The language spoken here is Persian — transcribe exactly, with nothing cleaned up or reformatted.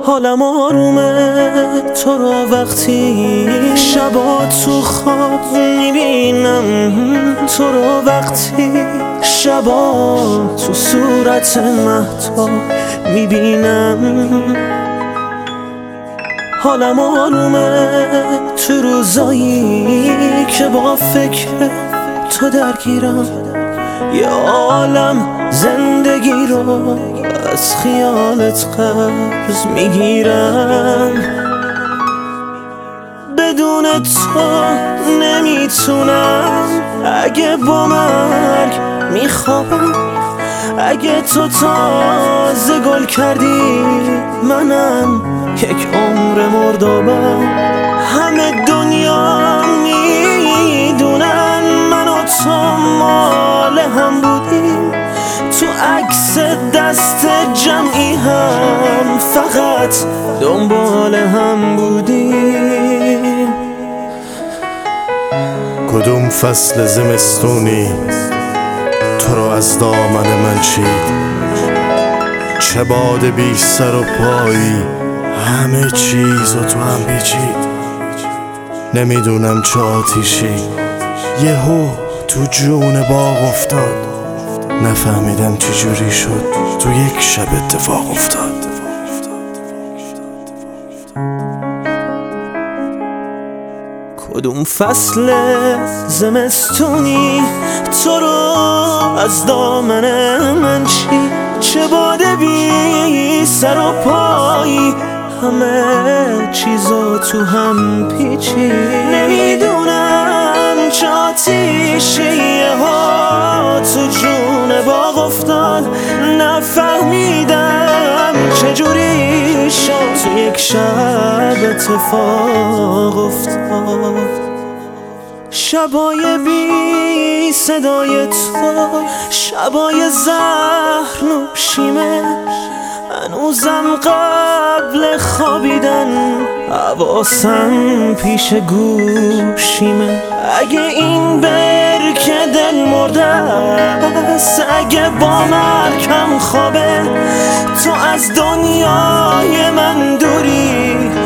حالم آرومه تو رو وقتی شبا تو خواب میبینم، تو رو وقتی شبا تو صورت مهتاب میبینم. حالم آرومه تو روزایی که با فکر تو درگیرم، یه عالم زندگی رو از خیالت قرض میگیرم. بدون تو نمیتونم، اگه با مرگ میخوابم، اگه تو تازه گل کردی منم یک عمر مردابم. همه دنیا میدونن من و تو مال هم بودیم، تو عکس دست جمعی هم فقط دنبال هم بودیم. کدوم فصل زمستونی تو رو از دامن من چید، چه باد بی سر و پایی همه چیز و تو هم پیچید. نمیدونم چه آتیشی یهو تو جون باغ افتاد، نفهمیدم چه جوری شد تو یک شب اتفاق افتاد. کدوم فصل زمستونی تو رو از دامن من چید، چه باد بی سر و پایی همه چیزا تو هم پیچید. نمیدونم چه آتیشه یهو تو جون باغ افتاد، نفهمیدم چجوری شد تو یک شب اتفاق افتاد. شبای بی صدای تو، شبای زهر نوشیمه، هنوزم قبل خوابیدن حواسم پیش گوشیمه. اگه این برکه دل مرده است، اگه با مرگم خوابه، تو از دنیای من دوری